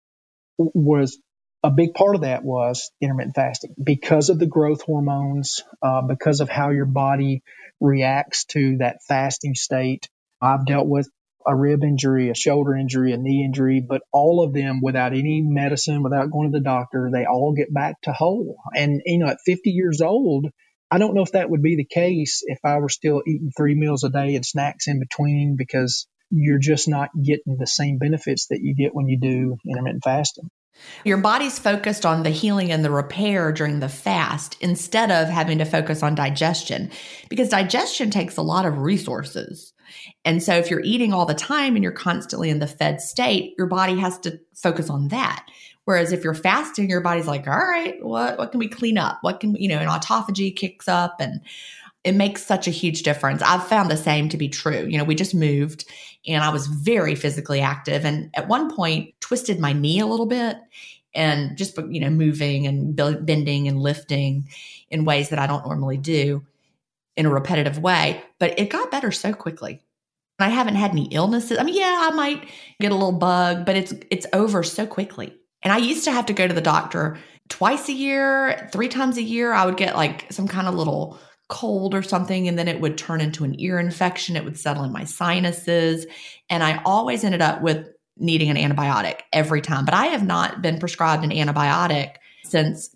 was a big part of that was intermittent fasting because of the growth hormones, because of how your body reacts to that fasting state. I've dealt with a rib injury, a shoulder injury, a knee injury, but all of them without any medicine, without going to the doctor, they all get back to whole. And, at 50 years old, I don't know if that would be the case if I were still eating 3 meals a day and snacks in between, because you're just not getting the same benefits that you get when you do intermittent fasting. Your body's focused on the healing and the repair during the fast instead of having to focus on digestion, because digestion takes a lot of resources. And so if you're eating all the time and you're constantly in the fed state, your body has to focus on that. Whereas if you're fasting, your body's like, all right, what can we clean up? What can, an autophagy kicks up, and it makes such a huge difference. I've found the same to be true. We just moved and I was very physically active, and at one point twisted my knee a little bit, and just, moving and bending and lifting in ways that I don't normally do in a repetitive way, but it got better so quickly. I haven't had any illnesses. I might get a little bug, but it's over so quickly. And I used to have to go to the doctor twice a year, 3 times a year. I would get like some kind of little cold or something, and then it would turn into an ear infection. It would settle in my sinuses. And I always ended up with needing an antibiotic every time. But I have not been prescribed an antibiotic since,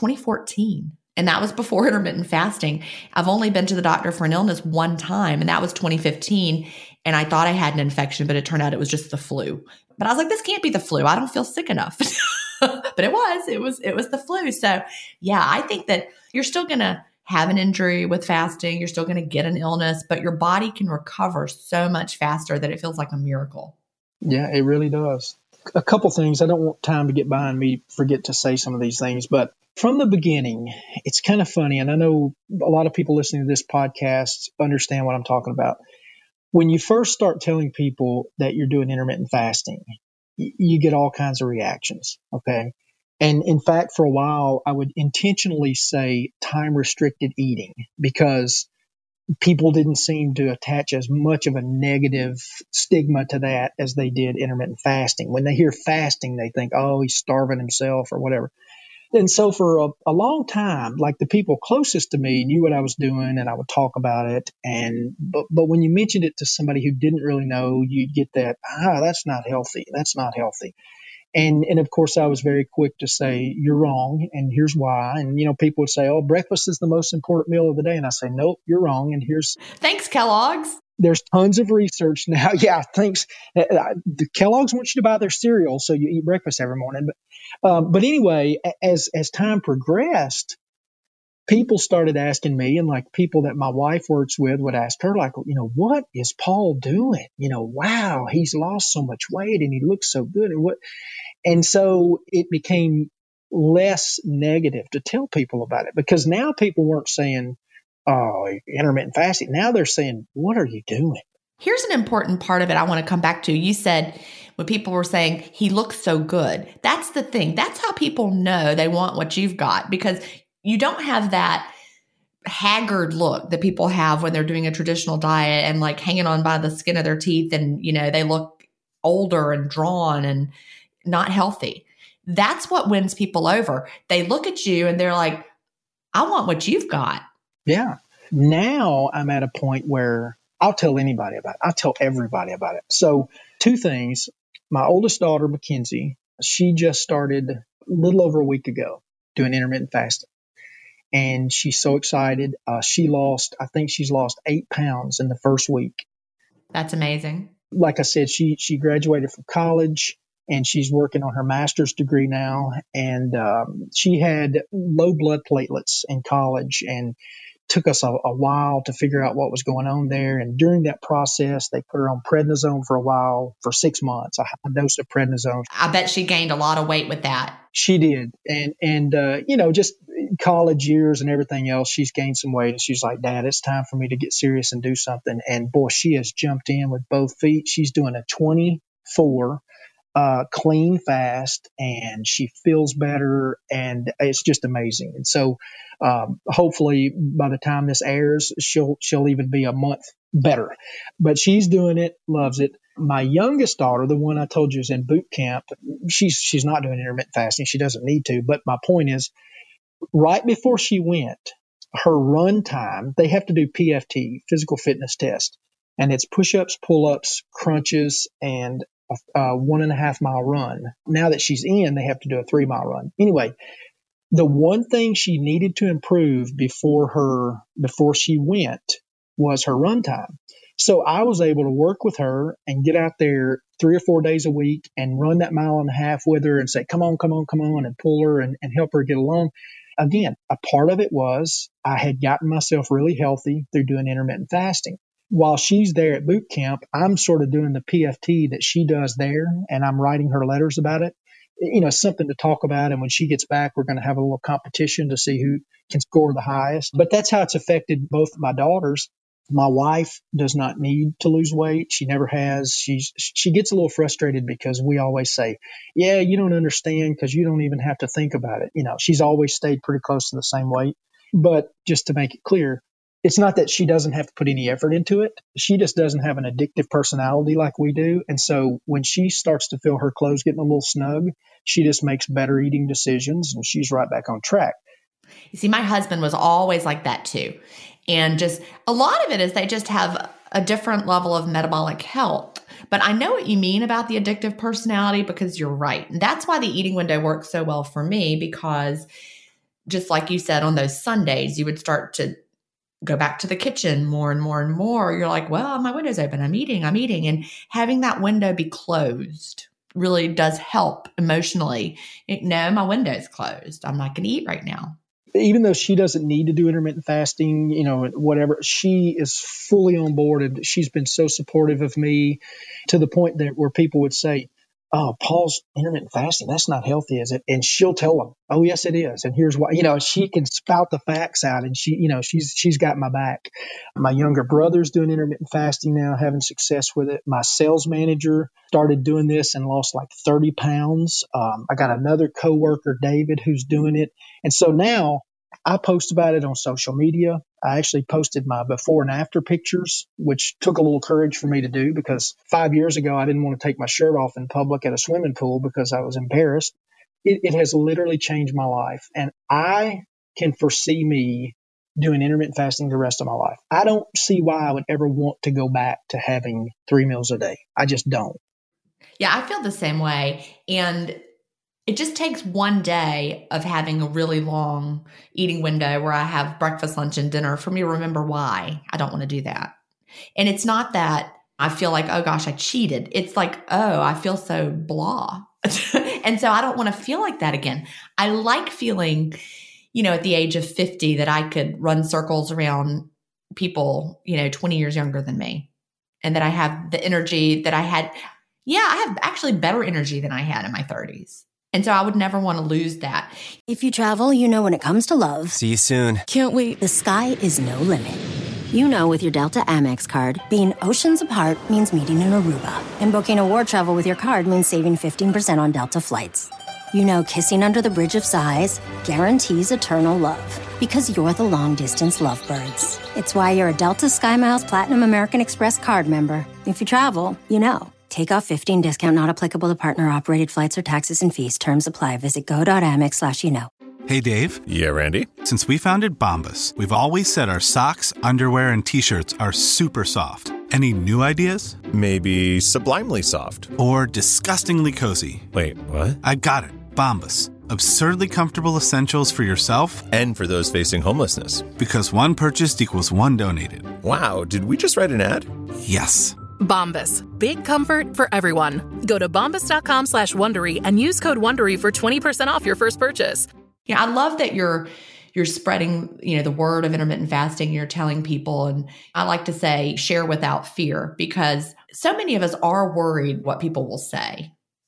2014. And that was before intermittent fasting. I've only been to the doctor for an illness one time, and that was 2015. And I thought I had an infection, but it turned out it was just the flu. But I was like, this can't be the flu. I don't feel sick enough. But it was the flu. So yeah, I think that you're still going to have an injury with fasting. You're still going to get an illness, but your body can recover so much faster that it feels like a miracle. Yeah, it really does. A couple things. I don't want time to get by and me forget to say some of these things, but from the beginning, it's kind of funny. And I know a lot of people listening to this podcast understand what I'm talking about. When you first start telling people that you're doing intermittent fasting, you get all kinds of reactions. Okay. And in fact, for a while, I would intentionally say time restricted eating because people didn't seem to attach as much of a negative stigma to that as they did intermittent fasting. When they hear fasting, they think, oh, he's starving himself or whatever. And so for a long time, like the people closest to me knew what I was doing and I would talk about it. But when you mentioned it to somebody who didn't really know, you'd get that, that's not healthy. That's not healthy. And of course, I was very quick to say, you're wrong, and here's why. And, people would say, oh, breakfast is the most important meal of the day. And I say, nope, you're wrong. And Thanks, Kellogg's. There's tons of research now. Yeah, thanks. The Kellogg's wants you to buy their cereal so you eat breakfast every morning. But anyway, as time progressed, people started asking me, and like people that my wife works with would ask her, like, what is Paul doing? Wow, he's lost so much weight and he looks so good. And so it became less negative to tell people about it, because now people weren't saying, oh, intermittent fasting. Now they're saying, what are you doing? Here's an important part of it I want to come back to. You said when people were saying, he looks so good. That's the thing. That's how people know they want what you've got, because you don't have that haggard look that people have when they're doing a traditional diet and like hanging on by the skin of their teeth, and, they look older and drawn and not healthy. That's what wins people over. They look at you and they're like, I want what you've got. Yeah. Now I'm at a point where I'll tell anybody about it. I'll tell everybody about it. So 2 things. My oldest daughter, Mackenzie, she just started a little over a week ago doing intermittent fasting. And she's so excited. I think she's lost 8 pounds in the first week. That's amazing. Like I said, she graduated from college and she's working on her master's degree now. And she had low blood platelets in college, and took us a while to figure out what was going on there. And during that process, they put her on prednisone for a while, for 6 months, a high dose of prednisone. I bet she gained a lot of weight with that. She did. And just college years and everything else, she's gained some weight. And she's like, Dad, it's time for me to get serious and do something. And boy, she has jumped in with both feet. She's doing a 24 clean fast, and she feels better, and it's just amazing. And so hopefully by the time this airs, she'll even be a month better. But she's doing it, loves it. My youngest daughter, the one I told you is in boot camp, she's not doing intermittent fasting. She doesn't need to. But my point is, right before she went, her run time, they have to do PFT, physical fitness test. And it's push-ups, pull-ups, crunches, and a 1.5 mile run. Now that she's in, they have to do a 3 mile run. Anyway, the one thing she needed to improve before she went was her run time. So I was able to work with her and get out there 3 or 4 days a week and run that 1.5 miles with her and say, come on, and pull her and help her get along. Again, a part of it was I had gotten myself really healthy through doing intermittent fasting. While she's there at boot camp, I'm sort of doing the PFT that she does there, and I'm writing her letters about it. Something to talk about. And when she gets back, we're going to have a little competition to see who can score the highest. But that's how it's affected both my daughters. My wife does not need to lose weight. She never has. She gets a little frustrated because we always say, yeah, you don't understand because you don't even have to think about it. She's always stayed pretty close to the same weight. But just to make it clear, it's not that she doesn't have to put any effort into it. She just doesn't have an addictive personality like we do. And so when she starts to feel her clothes getting a little snug, she just makes better eating decisions and she's right back on track. You see, my husband was always like that too. And just a lot of it is they just have a different level of metabolic health. But I know what you mean about the addictive personality because you're right. And that's why the eating window works so well for me, because just like you said, on those Sundays, you would start to go back to the kitchen more and more and more. You're like, well, my window's open. I'm eating. And having that window be closed really does help emotionally. No, my window's closed. I'm not going to eat right now. Even though she doesn't need to do intermittent fasting, whatever, she is fully on board, and she's been so supportive of me to the point that where people would say, oh, Paul's intermittent fasting, that's not healthy, is it? And she'll tell them, oh, yes, it is. And here's why. She can spout the facts out, and she's got my back. My younger brother's doing intermittent fasting now, having success with it. My sales manager started doing this and lost like 30 pounds. I got another coworker, David, who's doing it. And so now I post about it on social media. I actually posted my before and after pictures, which took a little courage for me to do because 5 years ago, I didn't want to take my shirt off in public at a swimming pool because I was embarrassed. It has literally changed my life. And I can foresee me doing intermittent fasting the rest of my life. I don't see why I would ever want to go back to having 3 meals a day. I just don't. Yeah, I feel the same way. And it just takes one day of having a really long eating window where I have breakfast, lunch, and dinner for me to remember why I don't want to do that. And it's not that I feel like, oh gosh, I cheated. It's like, oh, I feel so blah. And so I don't want to feel like that again. I like feeling, at the age of 50 that I could run circles around people, 20 years younger than me. And that I have the energy that I had. Yeah, I have actually better energy than I had in my 30s. And so I would never want to lose that. If you travel, when it comes to love. See you soon. Can't wait. The sky is no limit. With your Delta Amex card, being oceans apart means meeting in Aruba. And booking a war travel with your card means saving 15% on Delta flights. Kissing under the Bridge of Sighs guarantees eternal love. Because you're the long-distance lovebirds. It's why you're a Delta SkyMiles Platinum American Express card member. If you travel, Take off 15 discount not applicable to partner-operated flights or taxes and fees. Terms apply. Visit go.amex/. Hey, Dave. Yeah, Randy? Since we founded Bombas, we've always said our socks, underwear, and T-shirts are super soft. Any new ideas? Maybe sublimely soft. Or disgustingly cozy. Wait, what? I got it. Bombas. Absurdly comfortable essentials for yourself and for those facing homelessness. Because one purchased equals one donated. Wow, did we just write an ad? Yes. Bombas. Big comfort for everyone. Go to bombas.com/Wondery and use code Wondery for 20% off your first purchase. Yeah, I love that you're spreading, the word of intermittent fasting. You're telling people, and I like to say, share without fear, because so many of us are worried what people will say.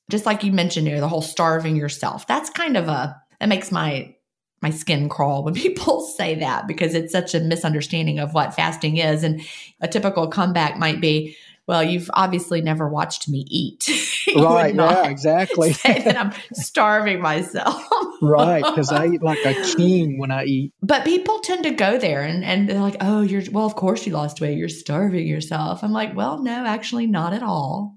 just like you mentioned there, the whole starving yourself. That's kind of that makes my skin crawl when people say that, because it's such a misunderstanding of what fasting is. And a typical comeback might be, well, you've obviously never watched me eat. Right. Yeah, exactly. Say that I'm starving myself. Right. Because I eat like a king when I eat. But people tend to go there and they're like, oh, well, of course you lost weight. You're starving yourself. I'm like, well, no, actually not at all.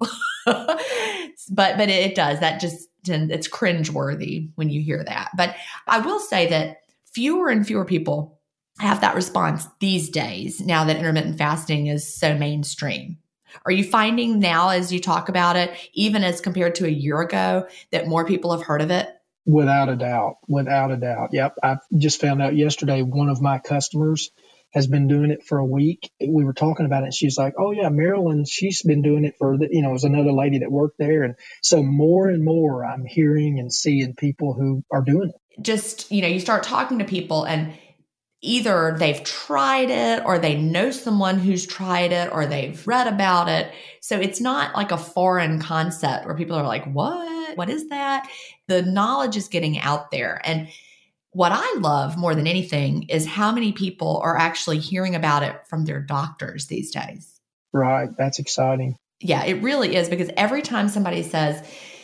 But it does. That just, it's cringeworthy when you hear that. But I will say that fewer and fewer people have that response these days, now that intermittent fasting is so mainstream. Are you finding now, as you talk about it, even as compared to a year ago, that more people have heard of it? Without a doubt. Without a doubt. Yep. I just found out yesterday, one of my customers has been doing it for a week. We were talking about it, and she's like, oh, yeah, Marilyn, she's been doing it for, it was another lady that worked there. And so more and more I'm hearing and seeing people who are doing it. Just, you start talking to people, and either they've tried it or they know someone who's tried it or they've read about it. So it's not like a foreign concept where people are like, what? What is that? The knowledge is getting out there. And what I love more than anything is how many people are actually hearing about it from their doctors these days. Right. That's exciting. Yeah, it really is, because every time somebody says,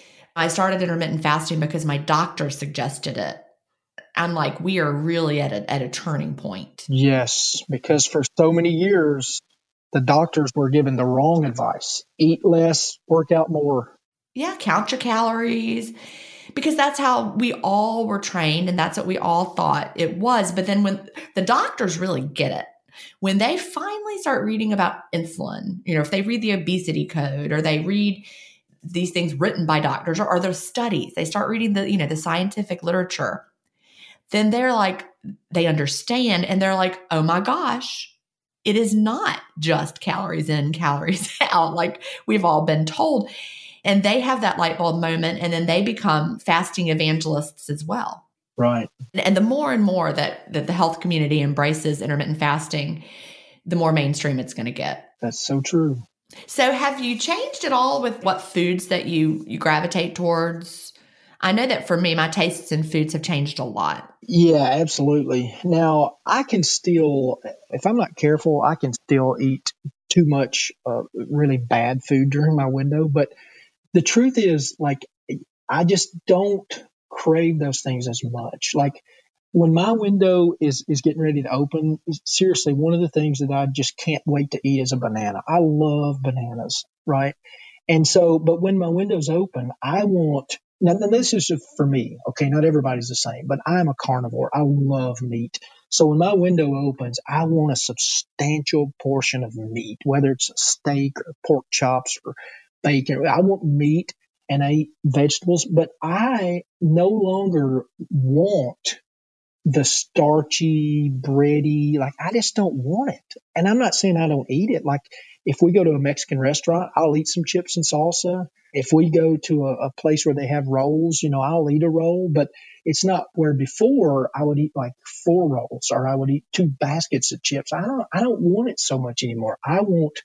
I started intermittent fasting because my doctor suggested it, I'm like, we are really at a turning point. Yes, because for so many years, the doctors were given the wrong advice. Eat less, work out more. Yeah, count your calories, because that's how we all were trained and that's what we all thought it was. But then when the doctors really get it, when they finally start reading about insulin, if they read the obesity code or they read these things written by doctors or those studies, they start reading the scientific literature, then they're like, they understand and they're like, oh my gosh, it is not just calories in, calories out, like we've all been told. And they have that light bulb moment, and then they become fasting evangelists as well. Right. And the more and more that the health community embraces intermittent fasting, the more mainstream it's going to get. That's so true. So have you changed at all with what foods that you gravitate towards? I know that for me, my tastes in foods have changed a lot. Yeah, absolutely. Now, I can still, if I'm not careful, I can still eat too much really bad food during my window. But the truth is, like, I just don't crave those things as much. Like, when my window is getting ready to open, seriously, one of the things that I just can't wait to eat is a banana. I love bananas, right? And so, but when my window's open, I want, now this is for me, okay, not everybody's the same, but I'm a carnivore. I love meat. So when my window opens, I want a substantial portion of meat, whether it's a steak or pork chops or bacon. I want meat and I eat vegetables, but I no longer want the starchy, bready, like I just don't want it. And I'm not saying I don't eat it. Like if we go to a Mexican restaurant, I'll eat some chips and salsa. If we go to a place where they have rolls, I'll eat a roll, but it's not where before I would eat like 4 rolls or I would eat 2 baskets of chips. I don't want it so much anymore. I want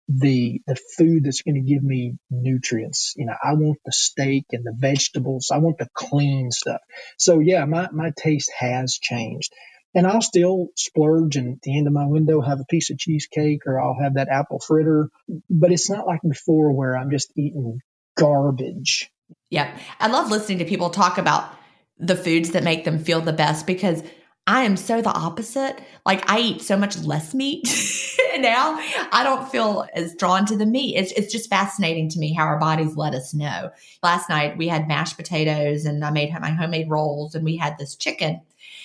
the food that's going to give me nutrients. I want the steak and the vegetables. I want the clean stuff. So yeah, my taste has changed. And I'll still splurge and at the end of my window have a piece of cheesecake or I'll have that apple fritter. But it's not like before where I'm just eating garbage. Yeah. I love listening to people talk about the foods that make them feel the best, because I am so the opposite. Like I eat so much less meat now. I don't feel as drawn to the meat. It's just fascinating to me how our bodies let us know. Last night we had mashed potatoes and I made my homemade rolls and we had this chicken.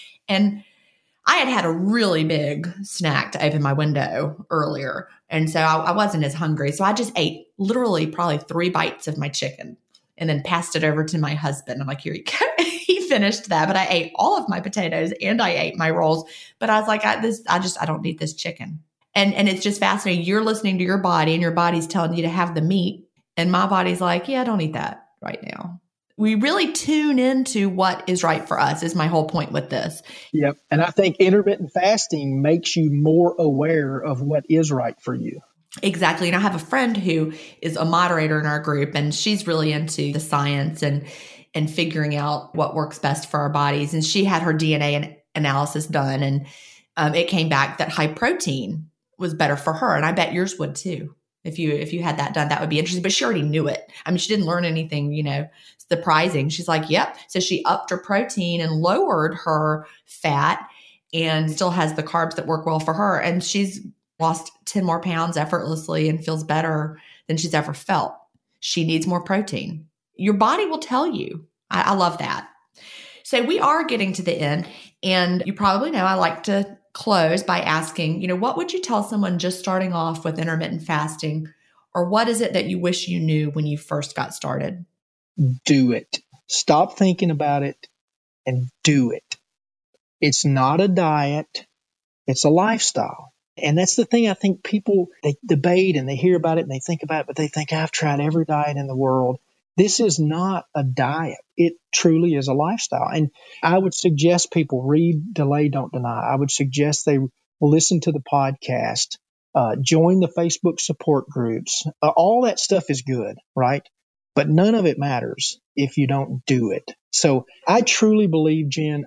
And I had a really big snack to open my window earlier. And so I wasn't as hungry. So I just ate literally probably 3 bites of my chicken and then passed it over to my husband. I'm like, here you go. He finished that, but I ate all of my potatoes and I ate my rolls. But I was like, I don't need this chicken. And it's just fascinating. You're listening to your body and your body's telling you to have the meat. And my body's like, yeah, don't eat that right now. We really tune into what is right for us is my whole point with this. Yep. And I think intermittent fasting makes you more aware of what is right for you. Exactly. And I have a friend who is a moderator in our group, and she's really into the science and figuring out what works best for our bodies. And she had her DNA analysis done, and it came back that high protein was better for her. And I bet yours would too. If you had that done, that would be interesting. But she already knew it. I mean, she didn't learn anything, surprising. She's like, yep. So she upped her protein and lowered her fat and still has the carbs that work well for her. And she's lost 10 more pounds effortlessly and feels better than she's ever felt. She needs more protein. Your body will tell you. I love that. So we are getting to the end, and you probably know I like to close by asking, what would you tell someone just starting off with intermittent fasting, or what is it that you wish you knew when you first got started? Do it. Stop thinking about it and do it. It's not a diet. It's a lifestyle. And that's the thing. I think people, they debate and they hear about it and they think about it, but they think, I've tried every diet in the world. This is not a diet. It truly is a lifestyle. And I would suggest people read Delay, Don't Deny. I would suggest they listen to the podcast, join the Facebook support groups. All that stuff is good, right? But none of it matters if you don't do it. So I truly believe, Jen,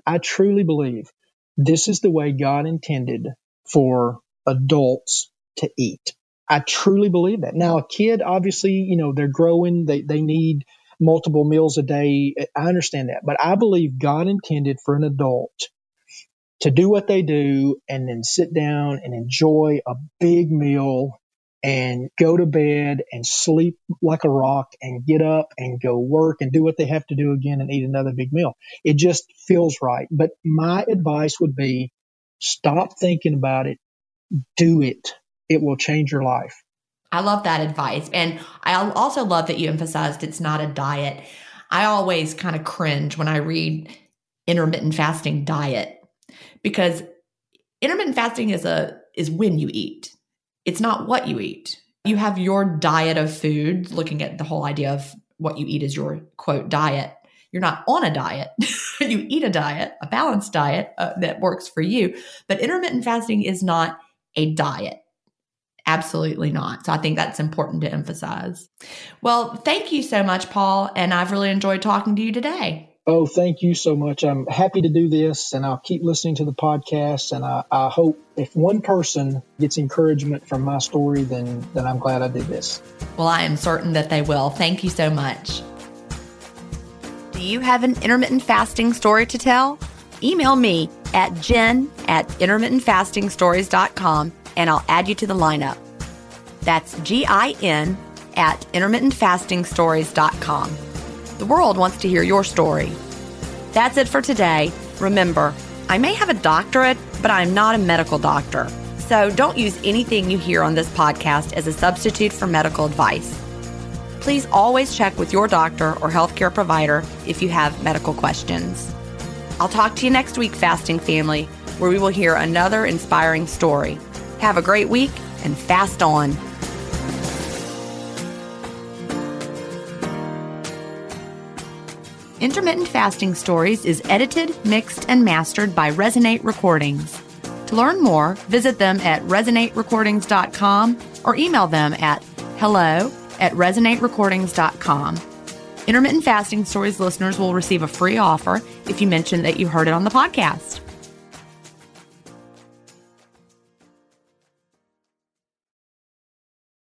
this is the way God intended for adults to eat. I truly believe that. Now, a kid, obviously, they're growing. They need multiple meals a day. I understand that. But I believe God intended for an adult to do what they do and then sit down and enjoy a big meal and go to bed and sleep like a rock and get up and go work and do what they have to do again and eat another big meal. It just feels right. But my advice would be, stop thinking about it. Do it. It will change your life. I love that advice. And I also love that you emphasized it's not a diet. I always kind of cringe when I read intermittent fasting diet, because intermittent fasting is when you eat. It's not what you eat. You have your diet of food, looking at the whole idea of what you eat as your, quote, diet. You're not on a diet. You eat a diet, a balanced diet that works for you. But intermittent fasting is not a diet. Absolutely not. So I think that's important to emphasize. Well, thank you so much, Paul. And I've really enjoyed talking to you today. Oh, thank you so much. I'm happy to do this, and I'll keep listening to the podcast. And I hope if one person gets encouragement from my story, then I'm glad I did this. Well, I am certain that they will. Thank you so much. Do you have an intermittent fasting story to tell? Email me at jen@intermittentfastingstories.com, and I'll add you to the lineup. That's GIN@intermittentfastingstories.com. The world wants to hear your story. That's it for today. Remember, I may have a doctorate, but I'm not a medical doctor. So don't use anything you hear on this podcast as a substitute for medical advice. Please always check with your doctor or healthcare provider if you have medical questions. I'll talk to you next week, Fasting Family, where we will hear another inspiring story. Have a great week and fast on. Intermittent Fasting Stories is edited, mixed, and mastered by Resonate Recordings. To learn more, visit them at resonaterecordings.com or email them at hello@resonaterecordings.com. Intermittent Fasting Stories listeners will receive a free offer if you mention that you heard it on the podcast.